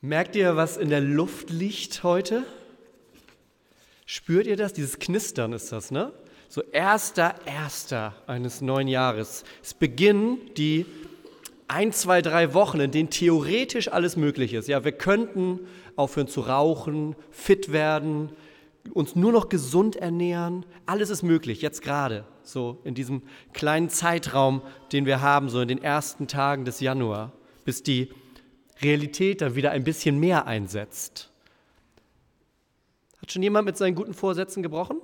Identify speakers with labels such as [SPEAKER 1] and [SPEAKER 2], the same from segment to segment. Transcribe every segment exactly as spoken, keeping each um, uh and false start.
[SPEAKER 1] Merkt ihr, was in der Luft liegt heute? Spürt ihr das? Dieses Knistern ist das, ne? So erster Erster eines neuen Jahres. Es beginnen die ein, zwei, drei Wochen, in denen theoretisch alles möglich ist. Ja, wir könnten aufhören zu rauchen, fit werden, uns nur noch gesund ernähren. Alles ist möglich, jetzt gerade, so in diesem kleinen Zeitraum, den wir haben, so in den ersten Tagen des Januar, bis die Realität dann wieder ein bisschen mehr einsetzt. Hat schon jemand mit seinen guten Vorsätzen gebrochen?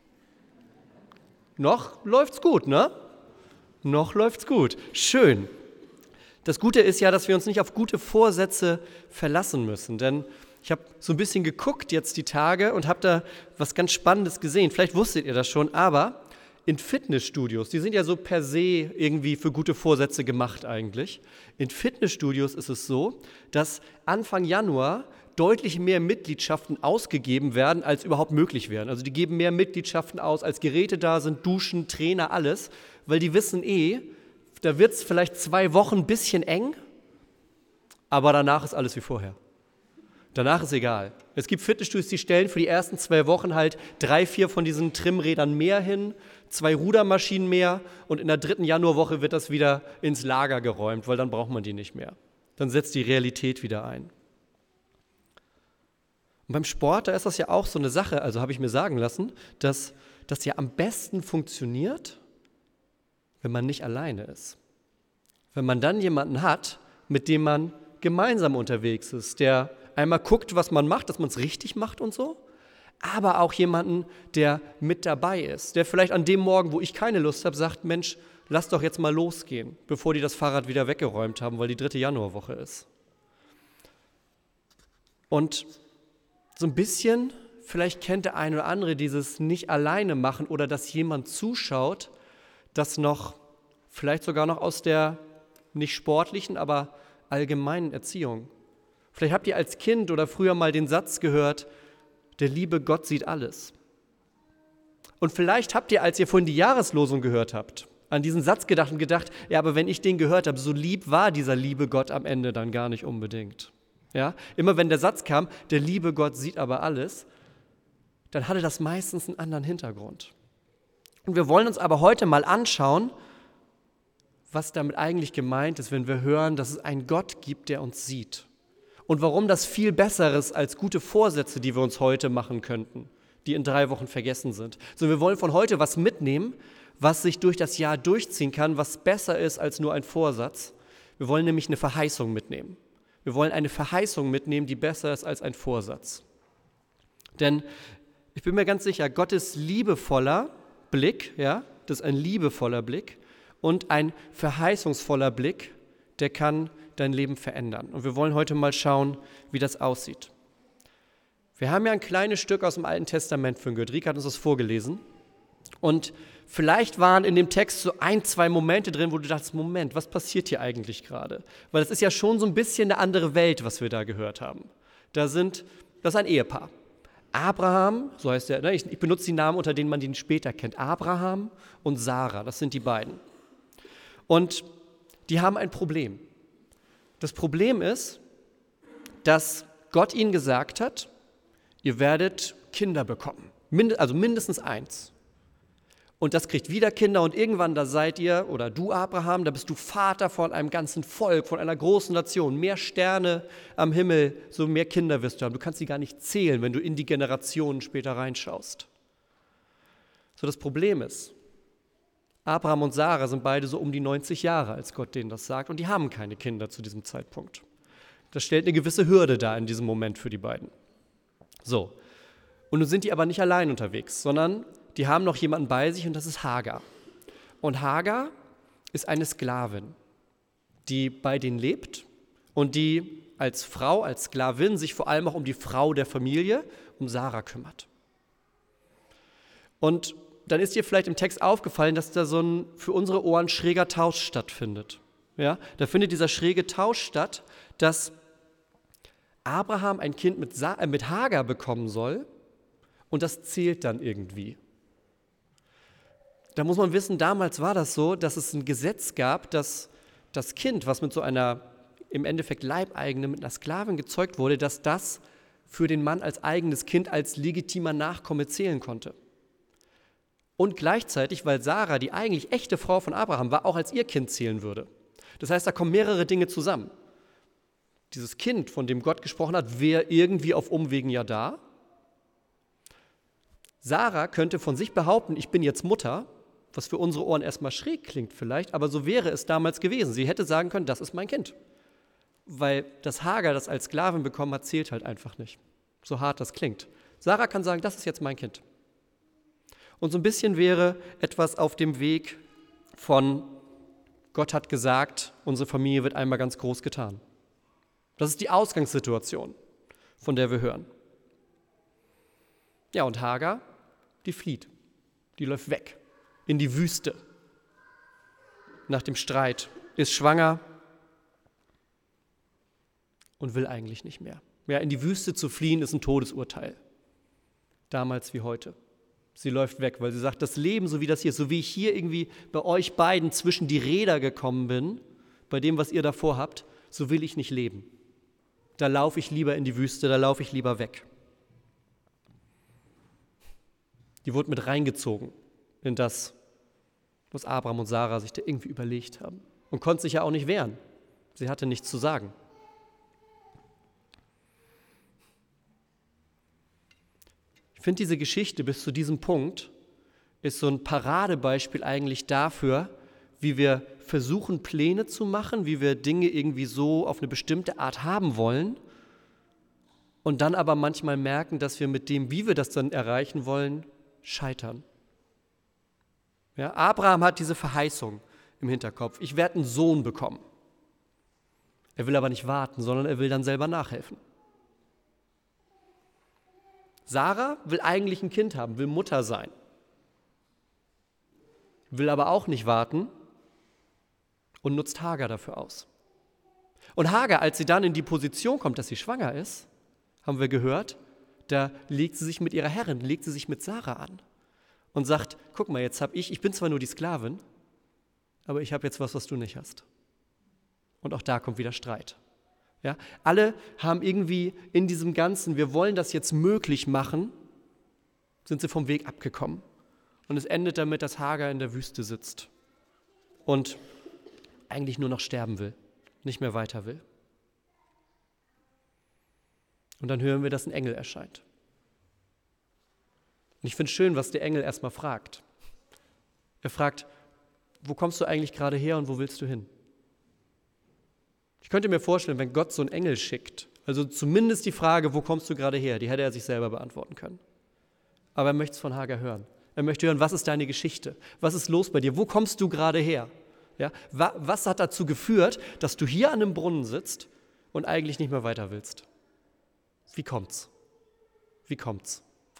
[SPEAKER 1] Noch läuft's gut, ne? Noch läuft's gut. Schön. Das Gute ist ja, dass wir uns nicht auf gute Vorsätze verlassen müssen, denn ich habe so ein bisschen geguckt jetzt die Tage und habe da was ganz Spannendes gesehen. Vielleicht wusstet ihr das schon, aber in Fitnessstudios, die sind ja so per se irgendwie für gute Vorsätze gemacht eigentlich. In Fitnessstudios ist es so, dass Anfang Januar deutlich mehr Mitgliedschaften ausgegeben werden, als überhaupt möglich wären. Also die geben mehr Mitgliedschaften aus, als Geräte da sind, Duschen, Trainer, alles, weil die wissen eh, da wird es vielleicht zwei Wochen ein bisschen eng, aber danach ist alles wie vorher. Danach ist egal. Es gibt Fitnessstudios, die stellen für die ersten zwei Wochen halt drei, vier von diesen Trimmrädern mehr hin, zwei Rudermaschinen mehr und in der dritten Januarwoche wird das wieder ins Lager geräumt, weil dann braucht man die nicht mehr. Dann setzt die Realität wieder ein. Und beim Sport, da ist das ja auch so eine Sache, also habe ich mir sagen lassen, dass das ja am besten funktioniert, wenn man nicht alleine ist. Wenn man dann jemanden hat, mit dem man gemeinsam unterwegs ist, der einmal guckt, was man macht, dass man es richtig macht und so, aber auch jemanden, der mit dabei ist, der vielleicht an dem Morgen, wo ich keine Lust habe, sagt, Mensch, lass doch jetzt mal losgehen, bevor die das Fahrrad wieder weggeräumt haben, weil die dritte Januarwoche ist. Und so ein bisschen, vielleicht kennt der eine oder andere dieses nicht alleine machen oder dass jemand zuschaut, das noch, vielleicht sogar noch aus der nicht sportlichen, aber allgemeinen Erziehung. Vielleicht habt ihr als Kind oder früher mal den Satz gehört, der liebe Gott sieht alles. Und vielleicht habt ihr, als ihr vorhin die Jahreslosung gehört habt, an diesen Satz gedacht und gedacht, ja, aber wenn ich den gehört habe, so lieb war dieser liebe Gott am Ende dann gar nicht unbedingt. Ja? Immer wenn der Satz kam, der liebe Gott sieht aber alles, dann hatte das meistens einen anderen Hintergrund. Und wir wollen uns aber heute mal anschauen, was damit eigentlich gemeint ist, wenn wir hören, dass es einen Gott gibt, der uns sieht. Und warum das viel besser ist als gute Vorsätze, die wir uns heute machen könnten, die in drei Wochen vergessen sind. So, wir wollen von heute was mitnehmen, was sich durch das Jahr durchziehen kann, was besser ist als nur ein Vorsatz. Wir wollen nämlich eine Verheißung mitnehmen. Wir wollen eine Verheißung mitnehmen, die besser ist als ein Vorsatz. Denn ich bin mir ganz sicher, Gottes liebevoller Blick, ja, das ist ein liebevoller Blick und ein verheißungsvoller Blick, der kann dein Leben verändern. Und wir wollen heute mal schauen, wie das aussieht. Wir haben ja ein kleines Stück aus dem Alten Testament von Gott. Rika hat uns das vorgelesen. Und vielleicht waren in dem Text so ein, zwei Momente drin, wo du dachtest, Moment, was passiert hier eigentlich gerade? Weil es ist ja schon so ein bisschen eine andere Welt, was wir da gehört haben. Da sind, das ist ein Ehepaar. Abraham, so heißt der, ne, ich, ich benutze die Namen, unter denen man den später kennt. Abraham und Sarah, das sind die beiden. Und die haben ein Problem. Das Problem ist, dass Gott ihnen gesagt hat, ihr werdet Kinder bekommen, Mind- also mindestens eins. Und das kriegt wieder Kinder und irgendwann, da seid ihr, oder du Abraham, da bist du Vater von einem ganzen Volk, von einer großen Nation, mehr Sterne am Himmel, so mehr Kinder wirst du haben. Du kannst sie gar nicht zählen, wenn du in die Generationen später reinschaust. So, das Problem ist, Abraham und Sarah sind beide so um die neunzig Jahre, als Gott denen das sagt, und die haben keine Kinder zu diesem Zeitpunkt. Das stellt eine gewisse Hürde dar in diesem Moment für die beiden. So, und nun sind die aber nicht allein unterwegs, sondern die haben noch jemanden bei sich und das ist Hagar. Und Hagar ist eine Sklavin, die bei denen lebt und die als Frau, als Sklavin sich vor allem auch um die Frau der Familie, um Sarah kümmert. Und dann ist dir vielleicht im Text aufgefallen, dass da so ein für unsere Ohren schräger Tausch stattfindet. Ja? Da findet dieser schräge Tausch statt, dass Abraham ein Kind mit, Sa- äh, mit Hagar bekommen soll und das zählt dann irgendwie. Da muss man wissen, damals war das so, dass es ein Gesetz gab, dass das Kind, was mit so einer im Endeffekt Leibeigene mit einer Sklavin gezeugt wurde, dass das für den Mann als eigenes Kind, als legitimer Nachkomme zählen konnte. Und gleichzeitig, weil Sarah, die eigentlich echte Frau von Abraham war, auch als ihr Kind zählen würde. Das heißt, da kommen mehrere Dinge zusammen. Dieses Kind, von dem Gott gesprochen hat, wäre irgendwie auf Umwegen ja da. Sarah könnte von sich behaupten, ich bin jetzt Mutter, was für unsere Ohren erstmal schräg klingt vielleicht, aber so wäre es damals gewesen. Sie hätte sagen können, das ist mein Kind. Weil das Hagar, das als Sklavin bekommen hat, zählt halt einfach nicht. So hart das klingt. Sarah kann sagen, das ist jetzt mein Kind. Und so ein bisschen wäre etwas auf dem Weg von Gott hat gesagt, unsere Familie wird einmal ganz groß getan. Das ist die Ausgangssituation, von der wir hören. Ja, und Hagar, die flieht. Die läuft weg in die Wüste. Nach dem Streit ist schwanger und will eigentlich nicht mehr. Ja, in die Wüste zu fliehen ist ein Todesurteil. Damals wie heute. Sie läuft weg, weil sie sagt, das Leben, so wie das hier ist, so wie ich hier irgendwie bei euch beiden zwischen die Räder gekommen bin, bei dem, was ihr davor habt, so will ich nicht leben. Da laufe ich lieber in die Wüste, da laufe ich lieber weg. Die wurde mit reingezogen in das, was Abraham und Sarah sich da irgendwie überlegt haben. Und konnte sich ja auch nicht wehren. Sie hatte nichts zu sagen. Ich finde, diese Geschichte bis zu diesem Punkt ist so ein Paradebeispiel eigentlich dafür, wie wir versuchen, Pläne zu machen, wie wir Dinge irgendwie so auf eine bestimmte Art haben wollen und dann aber manchmal merken, dass wir mit dem, wie wir das dann erreichen wollen, scheitern. Ja, Abraham hat diese Verheißung im Hinterkopf. Ich werde einen Sohn bekommen. Er will aber nicht warten, sondern er will dann selber nachhelfen. Sarah will eigentlich ein Kind haben, will Mutter sein. Will aber auch nicht warten und nutzt Hagar dafür aus. Und Hagar, als sie dann in die Position kommt, dass sie schwanger ist, haben wir gehört, da legt sie sich mit ihrer Herrin, legt sie sich mit Sarah an und sagt, guck mal, jetzt habe ich, ich bin zwar nur die Sklavin, aber ich habe jetzt was, was du nicht hast. Und auch da kommt wieder Streit. Ja, alle haben irgendwie in diesem Ganzen, wir wollen das jetzt möglich machen, sind sie vom Weg abgekommen. Und es endet damit, dass Hagar in der Wüste sitzt und eigentlich nur noch sterben will, nicht mehr weiter will. Und dann hören wir, dass ein Engel erscheint. Und ich finde es schön, was der Engel erstmal fragt. Er fragt, wo kommst du eigentlich gerade her und wo willst du hin? Ich könnte mir vorstellen, wenn Gott so einen Engel schickt, also zumindest die Frage, wo kommst du gerade her, die hätte er sich selber beantworten können. Aber er möchte es von Hagar hören. Er möchte hören, was ist deine Geschichte? Was ist los bei dir? Wo kommst du gerade her? Ja, was hat dazu geführt, dass du hier an einem Brunnen sitzt und eigentlich nicht mehr weiter willst? Wie kommt's? Wie kommt's?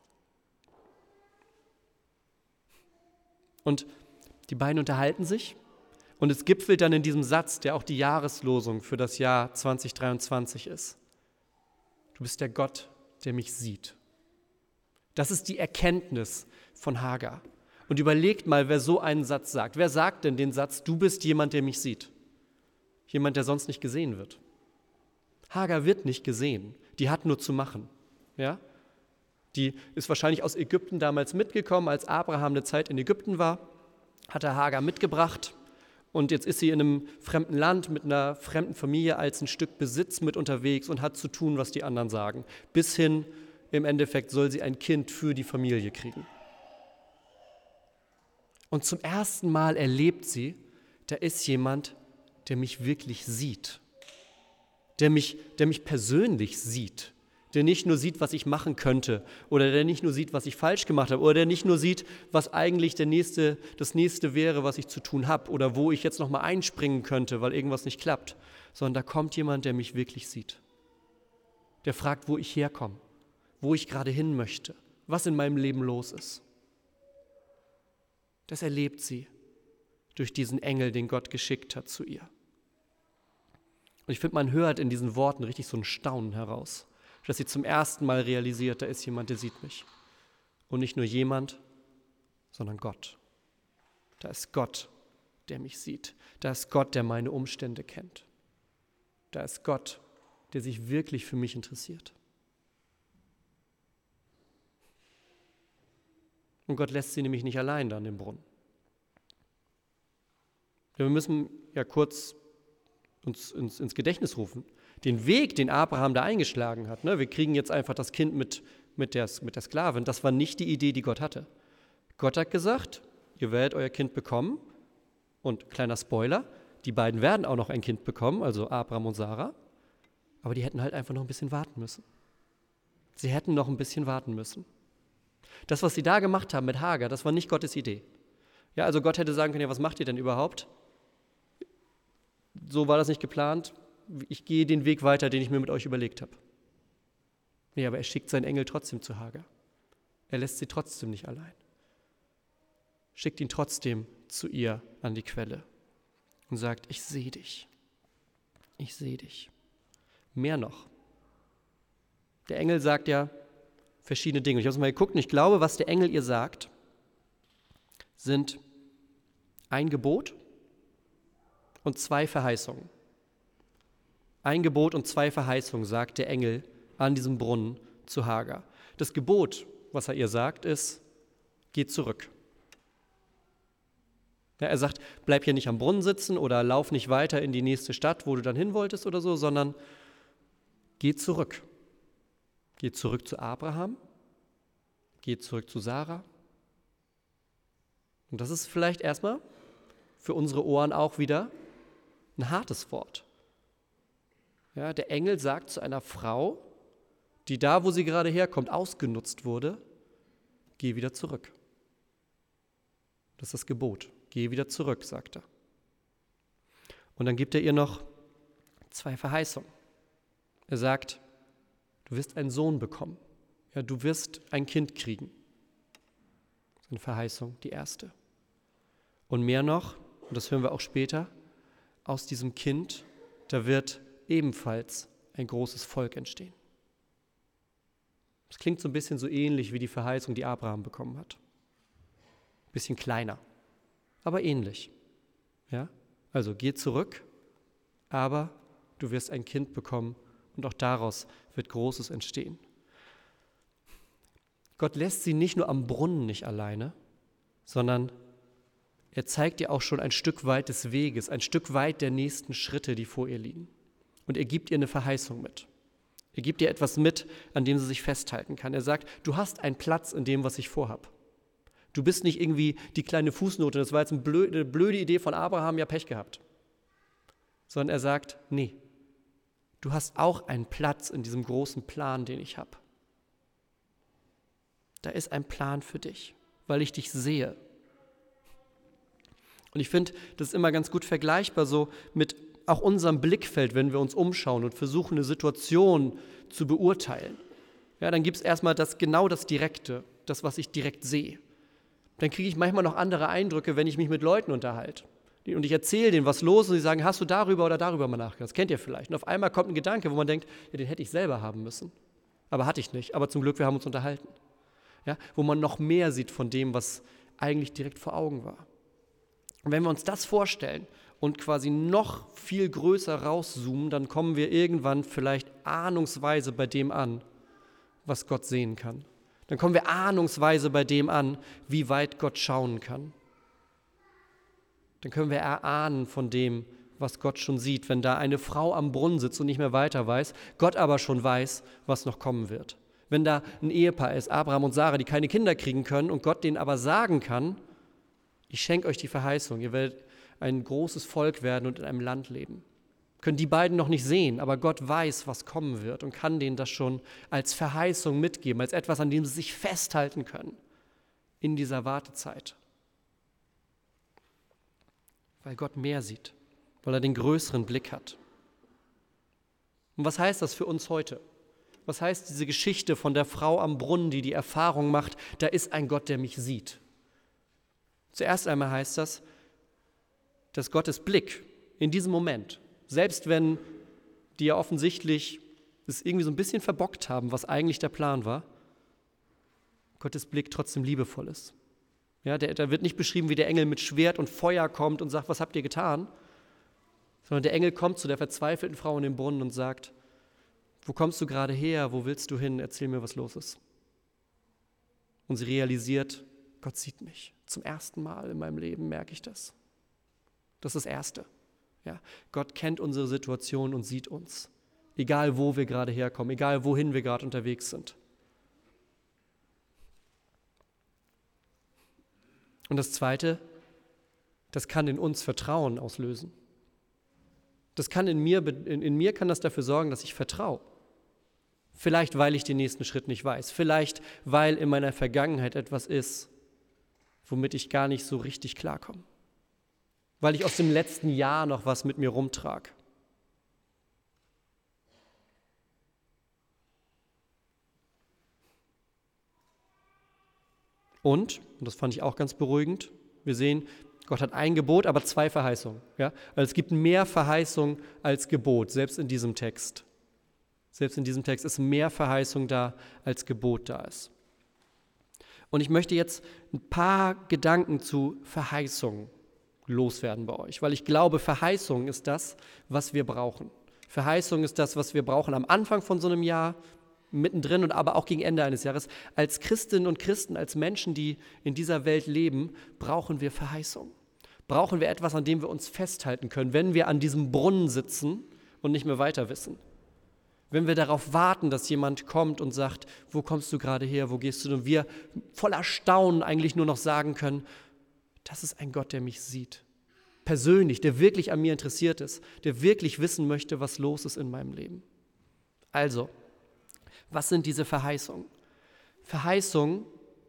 [SPEAKER 1] Und die beiden unterhalten sich und es gipfelt dann in diesem Satz, der auch die Jahreslosung für das Jahr zwanzig dreiundzwanzig ist. Du bist der Gott, der mich sieht. Das ist die Erkenntnis von Hagar. Und überlegt mal, wer so einen Satz sagt. Wer sagt denn den Satz, du bist jemand, der mich sieht? Jemand, der sonst nicht gesehen wird. Hagar wird nicht gesehen, die hat nur zu machen. Ja? Die ist wahrscheinlich aus Ägypten damals mitgekommen, als Abraham eine Zeit in Ägypten war, hat er Hagar mitgebracht und jetzt ist sie in einem fremden Land mit einer fremden Familie als ein Stück Besitz mit unterwegs und hat zu tun, was die anderen sagen. Bis hin, im Endeffekt soll sie ein Kind für die Familie kriegen. Und zum ersten Mal erlebt sie, da ist jemand, der mich wirklich sieht, der mich, der mich persönlich sieht, der nicht nur sieht, was ich machen könnte oder der nicht nur sieht, was ich falsch gemacht habe oder der nicht nur sieht, was eigentlich der nächste, das Nächste wäre, was ich zu tun habe oder wo ich jetzt nochmal einspringen könnte, weil irgendwas nicht klappt, sondern da kommt jemand, der mich wirklich sieht, der fragt, wo ich herkomme, wo ich gerade hin möchte, was in meinem Leben los ist. Das erlebt sie durch diesen Engel, den Gott geschickt hat zu ihr. Und ich finde, man hört in diesen Worten richtig so ein Staunen heraus, dass sie zum ersten Mal realisiert, da ist jemand, der sieht mich. Und nicht nur jemand, sondern Gott. Da ist Gott, der mich sieht. Da ist Gott, der meine Umstände kennt. da ist Gott, der sich wirklich für mich interessiert. Und Gott lässt sie nämlich nicht allein da an dem Brunnen. Wir müssen ja kurz uns ins, ins Gedächtnis rufen. Den Weg, den Abraham da eingeschlagen hat, ne, wir kriegen jetzt einfach das Kind mit, mit, der, mit der Sklavin, das war nicht die Idee, die Gott hatte. Gott hat gesagt, ihr werdet euer Kind bekommen. Und kleiner Spoiler, die beiden werden auch noch ein Kind bekommen, also Abraham und Sarah. Aber die hätten halt einfach noch ein bisschen warten müssen. Sie hätten noch ein bisschen warten müssen. Das, was sie da gemacht haben mit Hagar, das war nicht Gottes Idee. Ja, also Gott hätte sagen können, ja, was macht ihr denn überhaupt? So war das nicht geplant. Ich gehe den Weg weiter, den ich mir mit euch überlegt habe. Nee, aber er schickt seinen Engel trotzdem zu Hagar. Er lässt sie trotzdem nicht allein. Schickt ihn trotzdem zu ihr an die Quelle und sagt, ich sehe dich. Ich sehe dich. Mehr noch. Der Engel sagt ja verschiedene Dinge. Ich habe es mal geguckt und ich glaube, was der Engel ihr sagt, sind ein Gebot und zwei Verheißungen. Ein Gebot und zwei Verheißungen, sagt der Engel an diesem Brunnen zu Hagar. Das Gebot, was er ihr sagt, ist, geh zurück. Ja, er sagt, bleib hier nicht am Brunnen sitzen oder lauf nicht weiter in die nächste Stadt, wo du dann hin wolltest oder so, sondern geh zurück. Geh zurück zu Abraham, geh zurück zu Sarah. Und das ist vielleicht erstmal für unsere Ohren auch wieder ein hartes Wort. Ja, der Engel sagt zu einer Frau, die da, wo sie gerade herkommt, ausgenutzt wurde, geh wieder zurück. Das ist das Gebot. Geh wieder zurück, sagt er. Und dann gibt er ihr noch zwei Verheißungen. Er sagt, du wirst einen Sohn bekommen. Ja, du wirst ein Kind kriegen. Das ist eine Verheißung, die erste. Und mehr noch, und das hören wir auch später, aus diesem Kind, da wird ebenfalls ein großes Volk entstehen. Das klingt so ein bisschen so ähnlich wie die Verheißung, die Abraham bekommen hat. Ein bisschen kleiner, aber ähnlich. Ja? Also geh zurück, aber du wirst ein Kind bekommen und auch daraus wird Großes entstehen. Gott lässt sie nicht nur am Brunnen nicht alleine, sondern er zeigt ihr auch schon ein Stück weit des Weges, ein Stück weit der nächsten Schritte, die vor ihr liegen. Und er gibt ihr eine Verheißung mit. Er gibt ihr etwas mit, an dem sie sich festhalten kann. Er sagt, du hast einen Platz in dem, was ich vorhab. Du bist nicht irgendwie die kleine Fußnote, das war jetzt eine blöde, eine blöde Idee von Abraham, ja Pech gehabt. Sondern er sagt, nee, du hast auch einen Platz in diesem großen Plan, den ich habe. Da ist ein Plan für dich, weil ich dich sehe. Und ich finde, das ist immer ganz gut vergleichbar so mit auch unserem Blickfeld, wenn wir uns umschauen und versuchen, eine Situation zu beurteilen. Ja, dann gibt es erstmal das, genau das Direkte, das, was ich direkt sehe. Dann kriege ich manchmal noch andere Eindrücke, wenn ich mich mit Leuten unterhalte. Und ich erzähle denen, was los ist, und sie sagen, hast du darüber oder darüber mal nachgedacht? Das kennt ihr vielleicht. Und auf einmal kommt ein Gedanke, wo man denkt, ja, den hätte ich selber haben müssen. Aber hatte ich nicht. Aber zum Glück, wir haben uns unterhalten. Ja, wo man noch mehr sieht von dem, was eigentlich direkt vor Augen war. Und wenn wir uns das vorstellen und quasi noch viel größer rauszoomen, dann kommen wir irgendwann vielleicht ahnungsweise bei dem an, was Gott sehen kann. Dann kommen wir ahnungsweise bei dem an, wie weit Gott schauen kann. Dann können wir erahnen von dem, was Gott schon sieht, wenn da eine Frau am Brunnen sitzt und nicht mehr weiter weiß, Gott aber schon weiß, was noch kommen wird. Wenn da ein Ehepaar ist, Abraham und Sarah, die keine Kinder kriegen können und Gott denen aber sagen kann, ich schenke euch die Verheißung, ihr werdet ein großes Volk werden und in einem Land leben. Können die beiden noch nicht sehen, aber Gott weiß, was kommen wird und kann denen das schon als Verheißung mitgeben, als etwas, an dem sie sich festhalten können in dieser Wartezeit. Weil Gott mehr sieht, weil er den größeren Blick hat. Und was heißt das für uns heute? Was heißt diese Geschichte von der Frau am Brunnen, die die Erfahrung macht, da ist ein Gott, der mich sieht? Zuerst einmal heißt das, dass Gottes Blick in diesem Moment, selbst wenn die ja offensichtlich es irgendwie so ein bisschen verbockt haben, was eigentlich der Plan war, Gottes Blick trotzdem liebevoll ist. Ja, der, da wird nicht beschrieben, wie der Engel mit Schwert und Feuer kommt und sagt, was habt ihr getan? Sondern der Engel kommt zu der verzweifelten Frau in den Brunnen und sagt, wo kommst du gerade her, wo willst du hin, erzähl mir, was los ist. Und sie realisiert, Gott sieht mich. Zum ersten Mal in meinem Leben merke ich das. Das ist das Erste. Ja, Gott kennt unsere Situation und sieht uns. Egal, wo wir gerade herkommen, egal, wohin wir gerade unterwegs sind. Und das Zweite, das kann in uns Vertrauen auslösen. Das kann in mir, in, in mir kann das dafür sorgen, dass ich vertraue. Vielleicht, weil ich den nächsten Schritt nicht weiß. Vielleicht, weil in meiner Vergangenheit etwas ist, womit ich gar nicht so richtig klarkomme. Weil ich aus dem letzten Jahr noch was mit mir rumtrage. Und, und das fand ich auch ganz beruhigend, wir sehen, Gott hat ein Gebot, aber zwei Verheißungen. Ja? Also es gibt mehr Verheißung als Gebot, selbst in diesem Text. Selbst in diesem Text ist mehr Verheißung da, als Gebot da ist. Und ich möchte jetzt ein paar Gedanken zu Verheißung loswerden bei euch, weil ich glaube, Verheißung ist das, was wir brauchen. Verheißung ist das, was wir brauchen am Anfang von so einem Jahr, mittendrin und aber auch gegen Ende eines Jahres. Als Christinnen und Christen, als Menschen, die in dieser Welt leben, brauchen wir Verheißung. Brauchen wir etwas, an dem wir uns festhalten können, wenn wir an diesem Brunnen sitzen und nicht mehr weiter wissen. Wenn wir darauf warten, dass jemand kommt und sagt, wo kommst du gerade her, wo gehst du? Und wir voller Staunen eigentlich nur noch sagen können, das ist ein Gott, der mich sieht. Persönlich, der wirklich an mir interessiert ist, der wirklich wissen möchte, was los ist in meinem Leben. Also, was sind diese Verheißungen? Verheißungen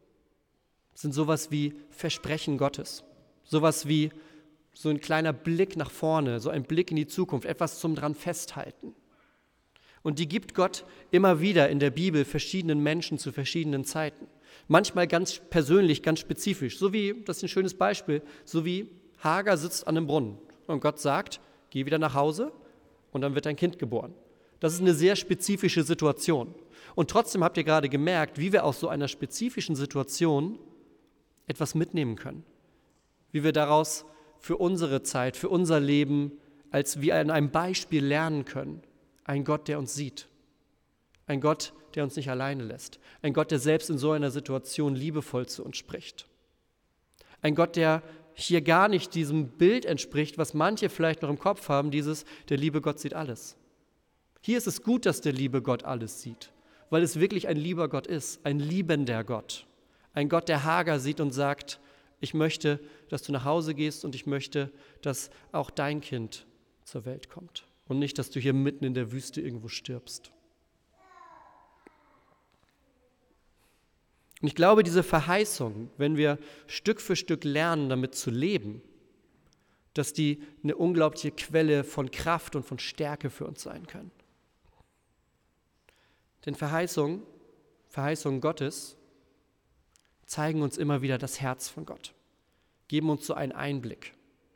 [SPEAKER 1] sind sowas wie Versprechen Gottes. Sowas wie so ein kleiner Blick nach vorne, so ein Blick in die Zukunft, etwas zum dran festhalten. Und die gibt Gott immer wieder in der Bibel verschiedenen Menschen zu verschiedenen Zeiten. Manchmal ganz persönlich, ganz spezifisch. So wie, das ist ein schönes Beispiel, so wie Hagar sitzt an einem Brunnen und Gott sagt, geh wieder nach Hause und dann wird dein Kind geboren. Das ist eine sehr spezifische Situation. Und trotzdem habt ihr gerade gemerkt, wie wir aus so einer spezifischen Situation etwas mitnehmen können. Wie wir daraus für unsere Zeit, für unser Leben, als wie an einem Beispiel lernen können. Ein Gott, der uns sieht. Ein Gott, der uns nicht alleine lässt. Ein Gott, der selbst in so einer Situation liebevoll zu uns spricht. Ein Gott, der hier gar nicht diesem Bild entspricht, was manche vielleicht noch im Kopf haben, dieses, der liebe Gott sieht alles. Hier ist es gut, dass der liebe Gott alles sieht, weil es wirklich ein lieber Gott ist, ein liebender Gott. Ein Gott, der Hagar sieht und sagt, ich möchte, dass du nach Hause gehst und ich möchte, dass auch dein Kind zur Welt kommt und nicht, dass du hier mitten in der Wüste irgendwo stirbst. Und ich glaube, diese Verheißung, wenn wir Stück für Stück lernen, damit zu leben, dass die eine unglaubliche Quelle von Kraft und von Stärke für uns sein können. Denn Verheißungen, Verheißungen Gottes zeigen uns immer wieder das Herz von Gott, geben uns so einen Einblick,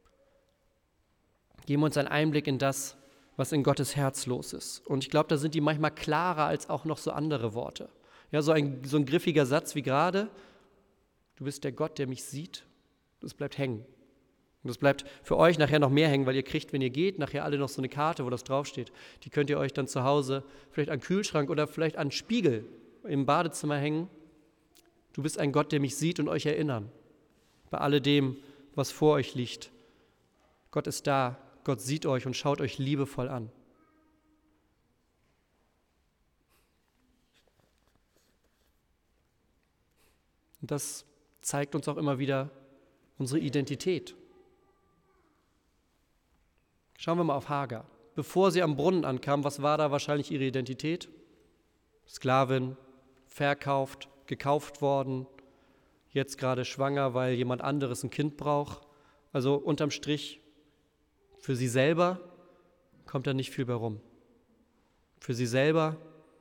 [SPEAKER 1] geben uns einen Einblick in das, was in Gottes Herz los ist. Und ich glaube, da sind die manchmal klarer als auch noch so andere Worte. Ja, so ein, so ein griffiger Satz wie gerade, du bist der Gott, der mich sieht, das bleibt hängen. Und das bleibt für euch nachher noch mehr hängen, weil ihr kriegt, wenn ihr geht, nachher alle noch so eine Karte, wo das draufsteht. Die könnt ihr euch dann zu Hause vielleicht an den Kühlschrank oder vielleicht an den Spiegel im Badezimmer hängen. Du bist ein Gott, der mich sieht und euch erinnern. Bei alledem, was vor euch liegt. Gott ist da, Gott sieht euch und schaut euch liebevoll an. Und das zeigt uns auch immer wieder unsere Identität. Schauen wir mal auf Hagar. Bevor sie am Brunnen ankam, was war da wahrscheinlich ihre Identität? Sklavin, verkauft, gekauft worden, jetzt gerade schwanger, weil jemand anderes ein Kind braucht. Also unterm Strich, für sie selber kommt da nicht viel bei rum. Für sie selber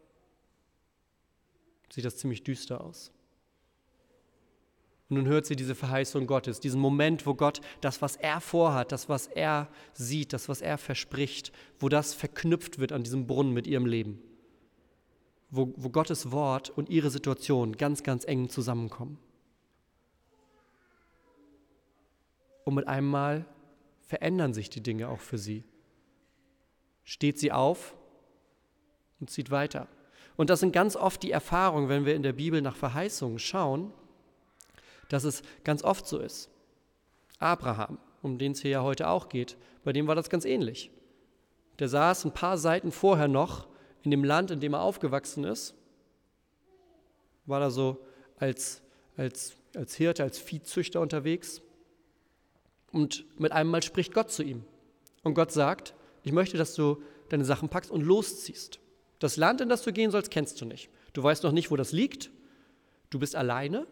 [SPEAKER 1] sieht das ziemlich düster aus. Und nun hört sie diese Verheißung Gottes, diesen Moment, wo Gott das, was er vorhat, das, was er sieht, das, was er verspricht, wo das verknüpft wird an diesem Brunnen mit ihrem Leben. Wo, wo Gottes Wort und ihre Situation ganz, ganz eng zusammenkommen. Und mit einem Mal verändern sich die Dinge auch für sie. steht sie auf und zieht weiter. Und das sind ganz oft die Erfahrungen, wenn wir in der Bibel nach Verheißungen schauen, dass es ganz oft so ist. Abraham, um den es hier ja heute auch geht, bei dem war das ganz ähnlich. Der saß ein paar Seiten vorher noch in dem Land, in dem er aufgewachsen ist, war da so als, als, als Hirte, als Viehzüchter unterwegs. Und mit einem Mal spricht Gott zu ihm. Und Gott sagt, ich möchte, dass du deine Sachen packst und losziehst. Das Land, in das du gehen sollst, kennst du nicht. Du weißt noch nicht, wo das liegt. Du bist alleine.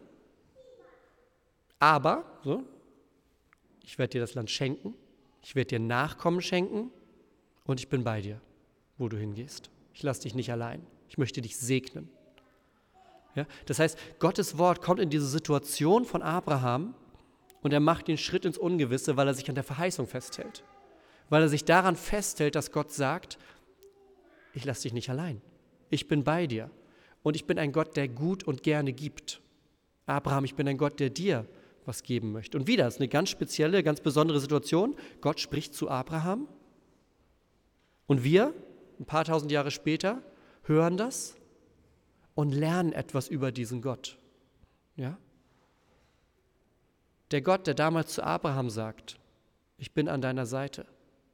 [SPEAKER 1] Aber, so, ich werde dir das Land schenken. Ich werde dir Nachkommen schenken. Und ich bin bei dir, wo du hingehst. Ich lasse dich nicht allein. Ich möchte dich segnen. Ja? Das heißt, Gottes Wort kommt in diese Situation von Abraham und er macht den Schritt ins Ungewisse, weil er sich an der Verheißung festhält. Weil er sich daran festhält, dass Gott sagt, ich lasse dich nicht allein. Ich bin bei dir. Und ich bin ein Gott, der gut und gerne gibt. Abraham, ich bin ein Gott, der dir was geben möchte. Und wieder, das ist eine ganz spezielle, ganz besondere Situation. Gott spricht zu Abraham. Und wir, ein paar tausend Jahre später, hören das und lernen etwas über diesen Gott. Ja? Der Gott, der damals zu Abraham sagt, ich bin an deiner Seite,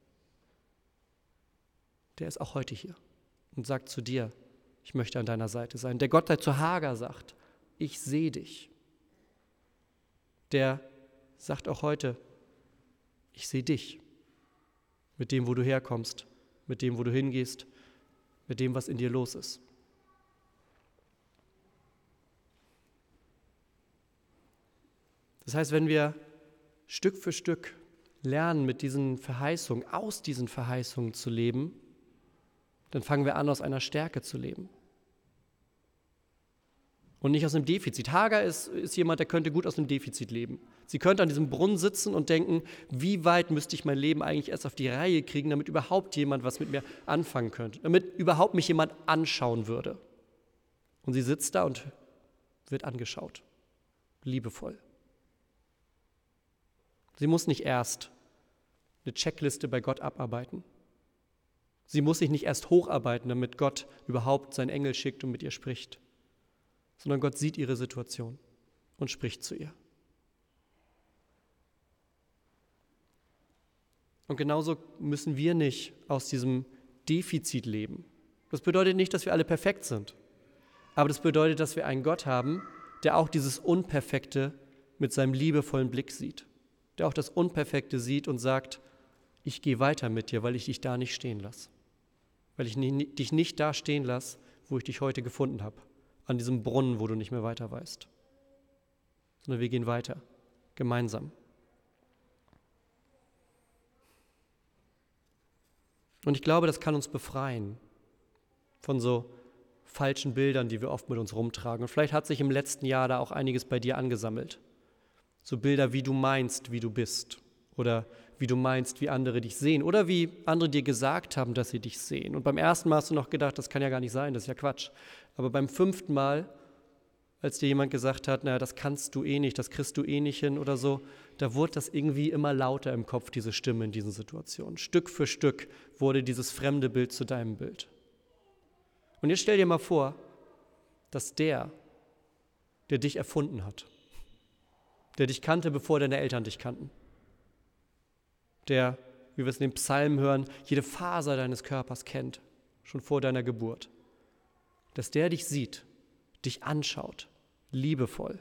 [SPEAKER 1] der ist auch heute hier und sagt zu dir, ich möchte an deiner Seite sein. Der Gott, der zu Hagar sagt, ich sehe dich, der sagt auch heute, ich sehe dich mit dem, wo du herkommst, mit dem, wo du hingehst, mit dem, was in dir los ist. Das heißt, wenn wir Stück für Stück lernen, mit diesen Verheißungen, aus diesen Verheißungen zu leben, dann fangen wir an, aus einer Stärke zu leben. Und nicht aus einem Defizit. Hagar ist, ist jemand, der könnte gut aus einem Defizit leben. Sie könnte an diesem Brunnen sitzen und denken, wie weit müsste ich mein Leben eigentlich erst auf die Reihe kriegen, damit überhaupt jemand was mit mir anfangen könnte, damit überhaupt mich jemand anschauen würde. Und sie sitzt da und wird angeschaut, liebevoll. Sie muss nicht erst eine Checkliste bei Gott abarbeiten. Sie muss sich nicht erst hocharbeiten, damit Gott überhaupt seinen Engel schickt und mit ihr spricht, sondern Gott sieht ihre Situation und spricht zu ihr. Und genauso müssen wir nicht aus diesem Defizit leben. Das bedeutet nicht, dass wir alle perfekt sind, aber das bedeutet, dass wir einen Gott haben, der auch dieses Unperfekte mit seinem liebevollen Blick sieht, der auch das Unperfekte sieht und sagt, ich gehe weiter mit dir, weil ich dich da nicht stehen lasse, weil ich dich nicht da stehen lasse, wo ich dich heute gefunden habe, an diesem Brunnen, wo du nicht mehr weiter weißt, sondern wir gehen weiter, gemeinsam. Und ich glaube, das kann uns befreien von so falschen Bildern, die wir oft mit uns rumtragen. Und vielleicht hat sich im letzten Jahr da auch einiges bei dir angesammelt. So Bilder, wie du meinst, wie du bist. Oder wie du meinst, wie andere dich sehen. Oder wie andere dir gesagt haben, dass sie dich sehen. Und beim ersten Mal hast du noch gedacht, das kann ja gar nicht sein, das ist ja Quatsch. Aber beim fünften Mal, als dir jemand gesagt hat, naja, das kannst du eh nicht, das kriegst du eh nicht hin oder so, da wurde das irgendwie immer lauter im Kopf, diese Stimme in diesen Situationen. Stück für Stück wurde dieses fremde Bild zu deinem Bild. Und jetzt stell dir mal vor, dass der, der dich erfunden hat, der dich kannte, bevor deine Eltern dich kannten, der, wie wir es in den Psalmen hören, jede Faser deines Körpers kennt, schon vor deiner Geburt, dass der dich sieht, dich anschaut, liebevoll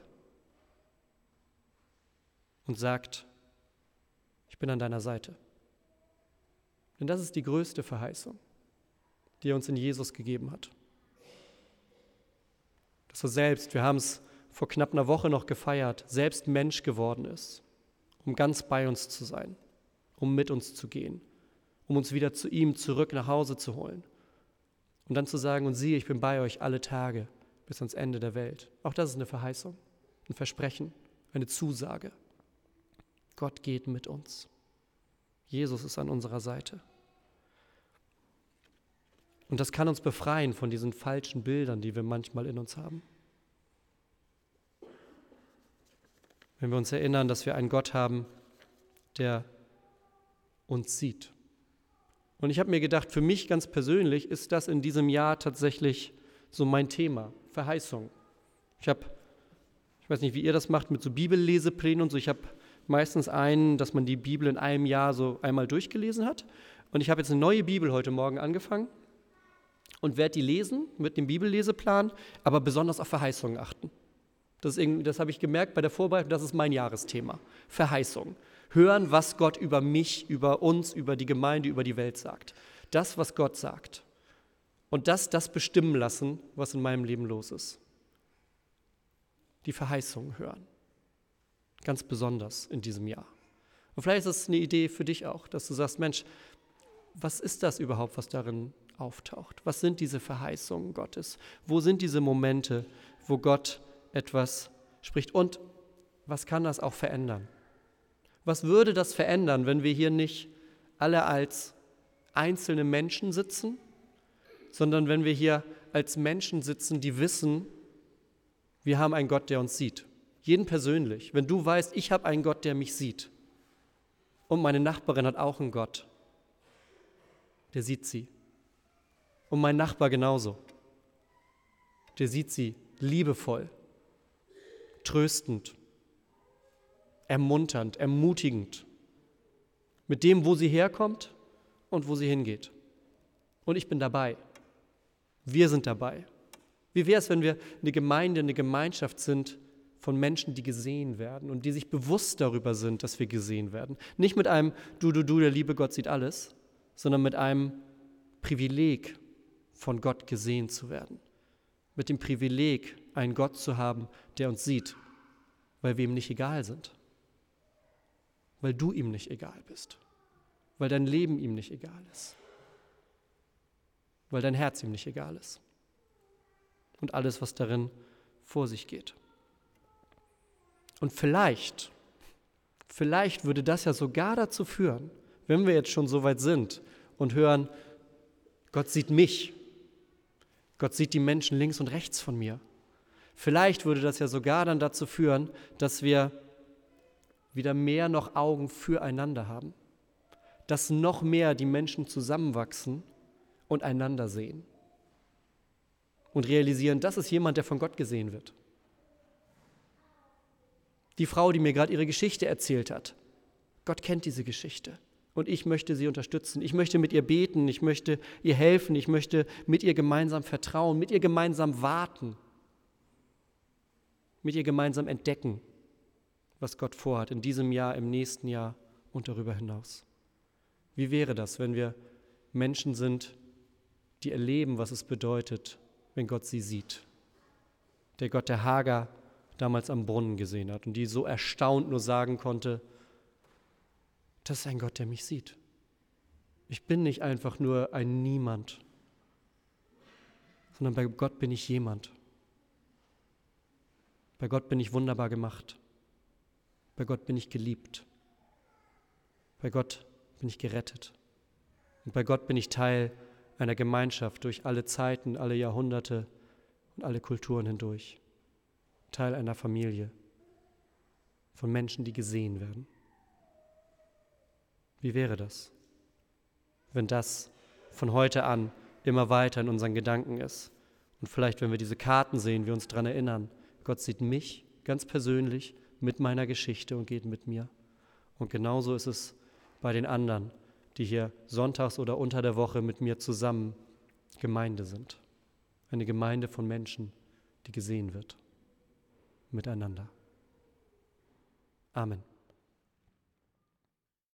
[SPEAKER 1] und sagt, ich bin an deiner Seite. Denn das ist die größte Verheißung, die er uns in Jesus gegeben hat. Dass er selbst, wir haben es vor knapp einer Woche noch gefeiert, selbst Mensch geworden ist, um ganz bei uns zu sein, um mit uns zu gehen, um uns wieder zu ihm zurück nach Hause zu holen. Und dann zu sagen, und siehe, ich bin bei euch alle Tage bis ans Ende der Welt. Auch das ist eine Verheißung, ein Versprechen, eine Zusage. Gott geht mit uns. Jesus ist an unserer Seite. Und das kann uns befreien von diesen falschen Bildern, die wir manchmal in uns haben. Wenn wir uns erinnern, dass wir einen Gott haben, der uns sieht Und ich habe mir gedacht, für mich ganz persönlich ist das in diesem Jahr tatsächlich so mein Thema, Verheißung. Ich habe, ich weiß nicht, wie ihr das macht mit so Bibelleseplänen und so, ich habe meistens einen, dass man die Bibel in einem Jahr so einmal durchgelesen hat. Und ich habe jetzt eine neue Bibel heute Morgen angefangen und werde die lesen mit dem Bibelleseplan, aber besonders auf Verheißungen achten. Das, ist irgendwie, das habe ich gemerkt bei der Vorbereitung, das ist mein Jahresthema, Verheißung. Hören, was Gott über mich, über uns, über die Gemeinde, über die Welt sagt. Das, was Gott sagt. Und das, das bestimmen lassen, was in meinem Leben los ist. Die Verheißungen hören. Ganz besonders in diesem Jahr. Und vielleicht ist das eine Idee für dich auch, dass du sagst, Mensch, was ist das überhaupt, was darin auftaucht? Was sind diese Verheißungen Gottes? Wo sind diese Momente, wo Gott etwas spricht? Und was kann das auch verändern? Was würde das verändern, wenn wir hier nicht alle als einzelne Menschen sitzen, sondern wenn wir hier als Menschen sitzen, die wissen, wir haben einen Gott, der uns sieht. Jeden persönlich. Wenn du weißt, ich habe einen Gott, der mich sieht. Und meine Nachbarin hat auch einen Gott, der sieht sie. Und mein Nachbar genauso. Der sieht sie liebevoll, tröstend, ermunternd, ermutigend. Mit dem, wo sie herkommt und wo sie hingeht. Und ich bin dabei. Wir sind dabei. Wie wäre es, wenn wir eine Gemeinde, eine Gemeinschaft sind von Menschen, die gesehen werden und die sich bewusst darüber sind, dass wir gesehen werden. Nicht mit einem Du, du, du, der liebe Gott sieht alles, sondern mit einem Privileg, von Gott gesehen zu werden. Mit dem Privileg, einen Gott zu haben, der uns sieht, weil wir ihm nicht egal sind. Weil du ihm nicht egal bist. Weil dein Leben ihm nicht egal ist. Weil dein Herz ihm nicht egal ist. Und alles, was darin vor sich geht. Und vielleicht, vielleicht würde das ja sogar dazu führen, wenn wir jetzt schon so weit sind und hören, Gott sieht mich, Gott sieht die Menschen links und rechts von mir. Vielleicht würde das ja sogar dann dazu führen, dass wir wieder mehr noch Augen füreinander haben, dass noch mehr die Menschen zusammenwachsen und einander sehen und realisieren, das ist jemand, der von Gott gesehen wird. Die Frau, die mir gerade ihre Geschichte erzählt hat, Gott kennt diese Geschichte und ich möchte sie unterstützen. Ich möchte mit ihr beten, ich möchte ihr helfen, ich möchte mit ihr gemeinsam vertrauen, mit ihr gemeinsam warten, mit ihr gemeinsam entdecken, was Gott vorhat in diesem Jahr, im nächsten Jahr und darüber hinaus. Wie wäre das, wenn wir Menschen sind, die erleben, was es bedeutet, wenn Gott sie sieht? Der Gott, der Hagar damals am Brunnen gesehen hat und die so erstaunt nur sagen konnte, das ist ein Gott, der mich sieht. Ich bin nicht einfach nur ein Niemand, sondern bei Gott bin ich jemand. Bei Gott bin ich wunderbar gemacht. Bei Gott bin ich geliebt. Bei Gott bin ich gerettet. Und bei Gott bin ich Teil einer Gemeinschaft durch alle Zeiten, alle Jahrhunderte und alle Kulturen hindurch. Teil einer Familie von Menschen, die gesehen werden. Wie wäre das, wenn das von heute an immer weiter in unseren Gedanken ist? Und vielleicht, wenn wir diese Karten sehen, wir uns daran erinnern, Gott sieht mich ganz persönlich mit meiner Geschichte und geht mit mir. Und genauso ist es bei den anderen, die hier sonntags oder unter der Woche mit mir zusammen Gemeinde sind. Eine Gemeinde von Menschen, die gesehen wird. Miteinander. Amen.